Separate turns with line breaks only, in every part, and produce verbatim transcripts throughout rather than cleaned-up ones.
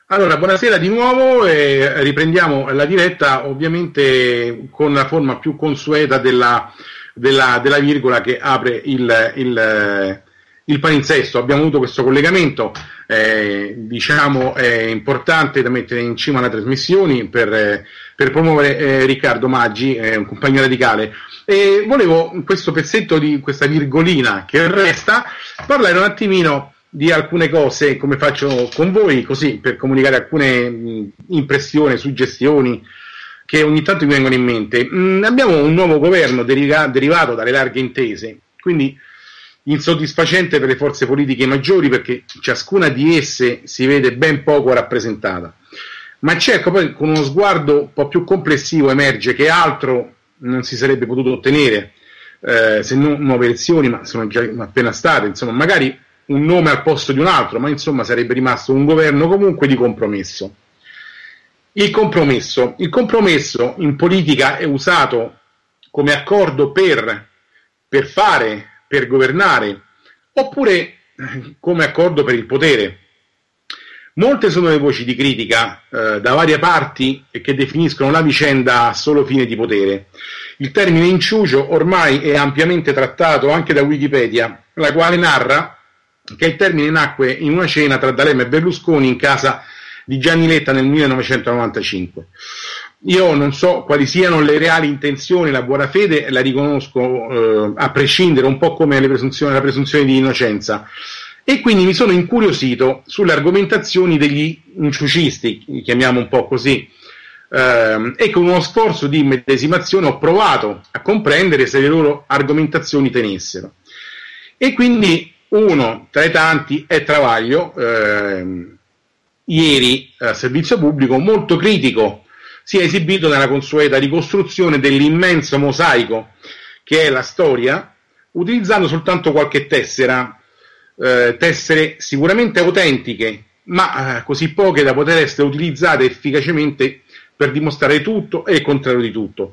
Allora, buonasera di nuovo e riprendiamo la diretta ovviamente con la forma più consueta della, della, della virgola che apre il, il, il palinsesto. Abbiamo avuto questo collegamento, eh, diciamo è importante da mettere in cima alle trasmissioni per, per promuovere eh, Riccardo Maggi, eh, un compagno radicale. E volevo in questo pezzetto di questa virgolina che resta parlare un attimino di alcune cose, come faccio con voi, così per comunicare alcune mh, impressioni, suggestioni che ogni tanto mi vengono in mente. Mh, abbiamo un nuovo governo deriva- derivato dalle larghe intese, quindi insoddisfacente per le forze politiche maggiori perché ciascuna di esse si vede ben poco rappresentata. Ma certo, poi con uno sguardo un po' più complessivo emerge che altro non si sarebbe potuto ottenere, eh, se non nuove elezioni, ma sono già appena state, insomma, magari un nome al posto di un altro, ma insomma sarebbe rimasto un governo comunque di compromesso. Il compromesso. Il compromesso in politica è usato come accordo per, per fare, per governare, oppure come accordo per il potere. Molte sono le voci di critica eh, da varie parti e che definiscono la vicenda a solo fine di potere. Il termine inciucio ormai è ampiamente trattato anche da Wikipedia, la quale narra che il termine nacque in una cena tra D'Alema e Berlusconi in casa di Gianni Letta nel millenovecentonovantacinque. Io non so quali siano le reali intenzioni, la buona fede la riconosco eh, a prescindere, un po' come le presunzioni, la presunzione di innocenza, e quindi mi sono incuriosito sulle argomentazioni degli inciucisti, li chiamiamo un po' così, eh, e con uno sforzo di immedesimazione ho provato a comprendere se le loro argomentazioni tenessero. E quindi uno tra i tanti è Travaglio, eh, ieri a servizio pubblico molto critico, si è esibito nella consueta ricostruzione dell'immenso mosaico che è la storia, utilizzando soltanto qualche tessera, eh, tessere sicuramente autentiche, ma eh, così poche da poter essere utilizzate efficacemente per dimostrare tutto e il contrario di tutto.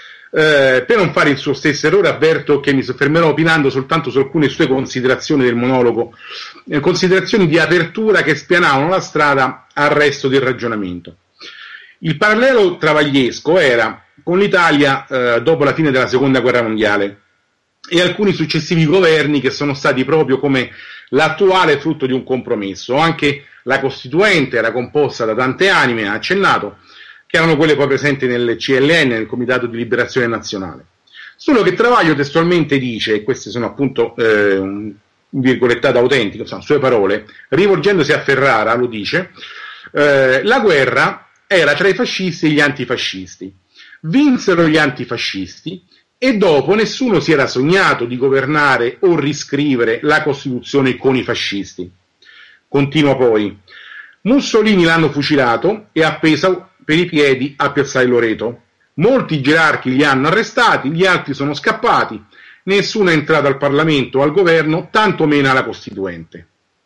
Eh, per non fare il suo stesso errore avverto che mi soffermerò opinando soltanto su alcune sue considerazioni del monologo, eh, considerazioni di apertura che spianavano la strada al resto del ragionamento. Il parallelo travagliesco era con l'Italia eh, dopo la fine della seconda guerra mondiale e alcuni successivi governi che sono stati proprio come l'attuale frutto di un compromesso. Anche la Costituente era composta da tante anime, ha accennato, che erano quelle poi presenti nel C L N, nel Comitato di Liberazione Nazionale. Solo che Travaglio testualmente dice, e queste sono appunto eh, un virgolettato autentico, sono sue parole, rivolgendosi a Ferrara, lo dice, eh, la guerra era tra i fascisti e gli antifascisti. Vinsero gli antifascisti e dopo nessuno si era sognato di governare o riscrivere la Costituzione con i fascisti. Continua poi. Mussolini l'hanno fucilato e appeso per i piedi a Piazzale Loreto. Molti gerarchi li hanno arrestati, gli altri sono scappati, nessuno è entrato al Parlamento o al governo, tantomeno alla Costituente.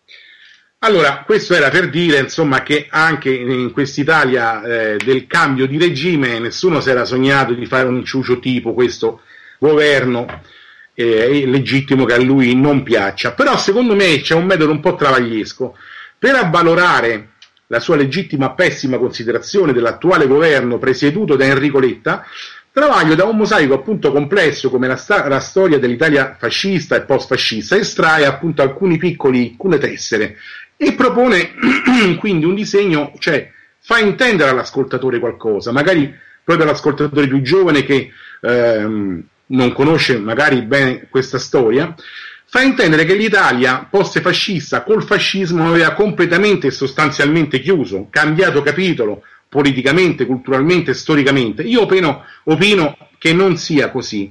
Allora, questo era per dire, insomma, che anche in quest'Italia eh, del cambio di regime nessuno si era sognato di fare un inciucio tipo questo governo, eh, è legittimo che a lui non piaccia, però secondo me c'è un metodo un po' travagliesco per avvalorare la sua legittima pessima considerazione dell'attuale governo presieduto da Enrico Letta. Travaglio da un mosaico appunto complesso come la, sta- la storia dell'Italia fascista e post-fascista estrae appunto alcuni piccoli, alcune tessere e propone quindi un disegno, cioè fa intendere all'ascoltatore qualcosa, magari proprio all'ascoltatore più giovane che ehm, non conosce magari bene questa storia, fa intendere che l'Italia post-fascista col fascismo aveva completamente e sostanzialmente chiuso, cambiato capitolo politicamente, culturalmente, storicamente. Io opino, opino che non sia così.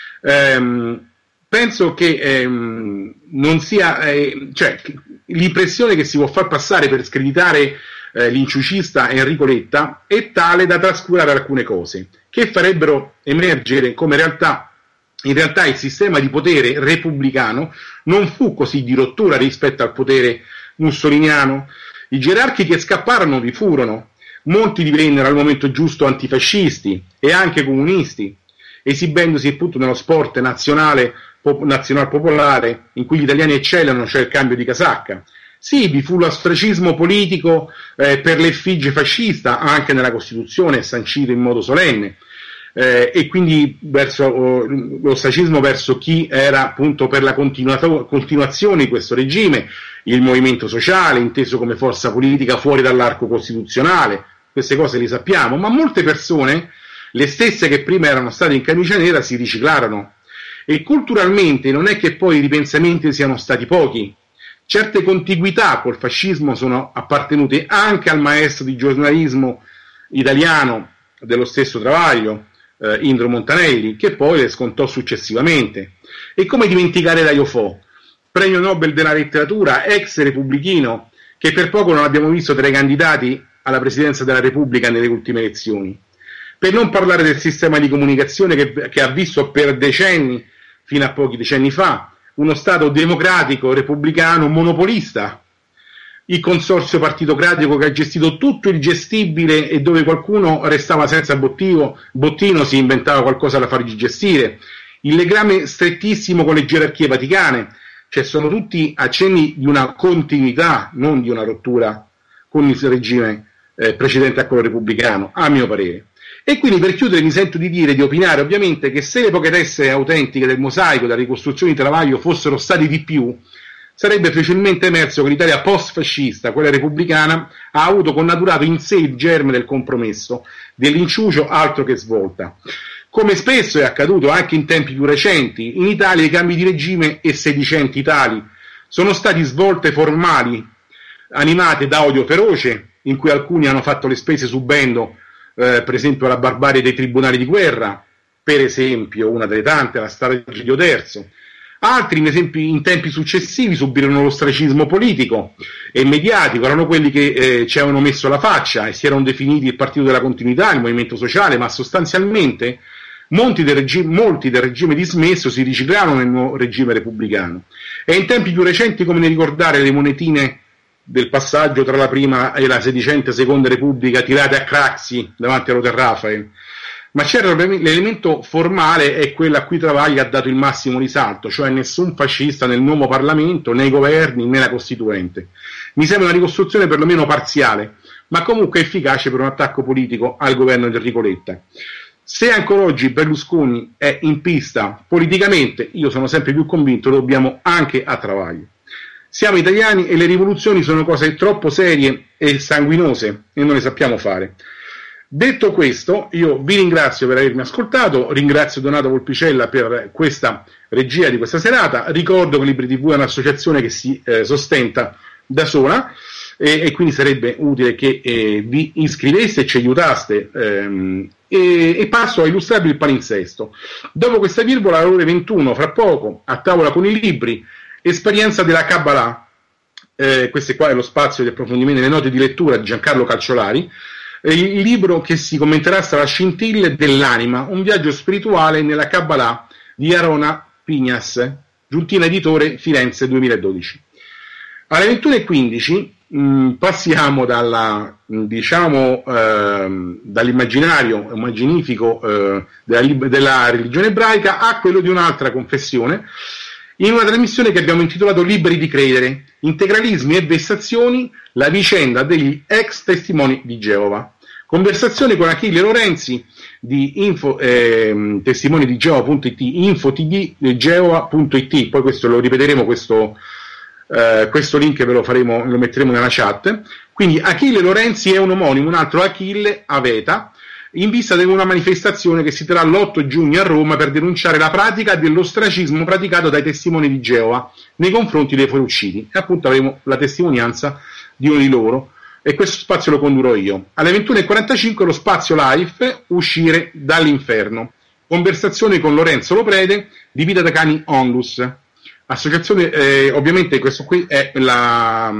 Ehm, penso che ehm, non sia, eh, cioè l'impressione che si può far passare per screditare eh, l'inciucista Enrico Letta è tale da trascurare alcune cose che farebbero emergere come realtà. In realtà il sistema di potere repubblicano non fu così di rottura rispetto al potere mussoliniano. I gerarchi che scapparono vi furono, molti divennero al momento giusto antifascisti e anche comunisti, esibendosi appunto nello sport nazionale, pop, nazional popolare in cui gli italiani eccellano, cioè il cambio di casacca. Sì, vi fu l'ostracismo politico eh, per l'effigie fascista, anche nella Costituzione è sancito in modo solenne, eh, e quindi verso oh, l'ostracismo verso chi era appunto per la continuazione di questo regime, il movimento sociale, inteso come forza politica fuori dall'arco costituzionale, queste cose le sappiamo, ma molte persone, le stesse che prima erano state in camicia nera, si riciclarono. E culturalmente non è che poi i ripensamenti siano stati pochi. Certe contiguità col fascismo sono appartenute anche al maestro di giornalismo italiano dello stesso Travaglio, eh, Indro Montanelli, che poi le scontò successivamente. E come dimenticare Dario Fo, premio Nobel della letteratura, ex repubblichino, che per poco non abbiamo visto tra i candidati alla presidenza della Repubblica nelle ultime elezioni. Per non parlare del sistema di comunicazione che, che ha visto per decenni, fino a pochi decenni fa, uno Stato democratico, repubblicano, monopolista, il consorzio partitocratico che ha gestito tutto il gestibile e dove qualcuno restava senza bottino, bottino si inventava qualcosa da fargli gestire, il legame strettissimo con le gerarchie vaticane, cioè sono tutti accenni di una continuità, non di una rottura con il regime eh, precedente a quello repubblicano, a mio parere. E quindi per chiudere mi sento di dire, di opinare ovviamente, che se le poche tessere autentiche del mosaico della ricostruzione di Travaglio fossero stati di più, sarebbe facilmente emerso che l'Italia post-fascista, quella repubblicana, ha avuto connaturato in sé il germe del compromesso, dell'inciucio altro che svolta. Come spesso è accaduto anche in tempi più recenti, in Italia i cambi di regime e sedicenti tali sono stati svolte formali, animate da odio feroce, in cui alcuni hanno fatto le spese subendo Eh, per esempio la barbarie dei tribunali di guerra, per esempio una delle tante, la strage di Giulio terzo. Altri in, esempi, in tempi successivi subirono l'ostracismo politico e mediatico, erano quelli che eh, ci avevano messo la faccia e si erano definiti il partito della continuità, il movimento sociale, ma sostanzialmente molti del, regi- molti del regime dismesso si riciclarono nel nuovo regime repubblicano. E in tempi più recenti, come ne ricordare le monetine del passaggio tra la prima e la sedicente seconda repubblica tirate a Craxi davanti a Rother Raphael, ma c'era l'elemento formale è quello a cui Travaglio ha dato il massimo risalto, cioè nessun fascista nel nuovo Parlamento, nei governi, né la Costituente. Mi sembra una ricostruzione perlomeno parziale, ma comunque efficace per un attacco politico al governo di Enrico Letta. Se ancora oggi Berlusconi è in pista politicamente, io sono sempre più convinto, lo dobbiamo anche a Travaglio. Siamo italiani e le rivoluzioni sono cose troppo serie e sanguinose e non le sappiamo fare. Detto questo, io vi ringrazio per avermi ascoltato, ringrazio Donato Volpicella per questa regia di questa serata, ricordo che Libri tivù è un'associazione che si eh, sostenta da sola e, e quindi sarebbe utile che eh, vi iscriveste e ci aiutaste ehm, e, e passo a illustrarvi il palinsesto. Dopo questa virgola, alle ore ventuno, fra poco, a tavola con i libri, esperienza della Kabbalah, eh, questo qua è lo spazio di approfondimento delle note di lettura di Giancarlo Calciolari, eh, il libro che si commenterà sarà Scintille dell'anima, un viaggio spirituale nella Kabbalah di Arona Pignas, Giuntina Editore, Firenze duemiladodici. Alle ventuno e quindici mh, passiamo dalla, diciamo, ehm, dall'immaginario immaginifico eh, della, della religione ebraica a quello di un'altra confessione, in una trasmissione che abbiamo intitolato Liberi di credere, integralismi e vessazioni, la vicenda degli ex testimoni di Geova. Conversazione con Achille Lorenzi di info, eh, testimoni di Geova punto it, infotv geova punto it, poi questo lo ripeteremo, questo, eh, questo link ve lo faremo, lo metteremo nella chat. Quindi Achille Lorenzi è un omonimo, un altro Achille Aveta, in vista di una manifestazione che si terrà l'otto giugno a Roma per denunciare la pratica dell'ostracismo praticato dai testimoni di Geova nei confronti dei fuoriusciti, e appunto avremo la testimonianza di uno di loro e questo spazio lo condurrò io. Alle ventuno e quarantacinque lo spazio live Uscire dall'inferno, conversazione con Lorenzo Loprede di Vita da Cani Onlus, associazione, eh, ovviamente questo qui è la,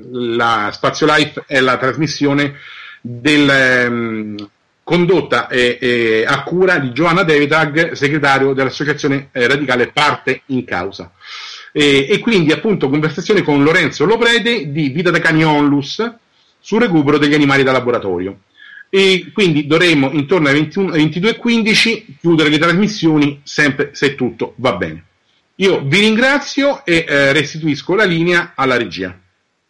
la spazio live è la trasmissione del um, condotta e, e a cura di Giovanna Devitag, segretario dell'associazione eh, radicale Parte in Causa. E, e quindi appunto conversazione con Lorenzo Loprede di Vita da Cani Onlus sul recupero degli animali da laboratorio. E quindi dovremmo intorno alle ventuno, ventidue e quindici chiudere le trasmissioni, sempre se tutto va bene. Io vi ringrazio e eh, restituisco la linea alla regia.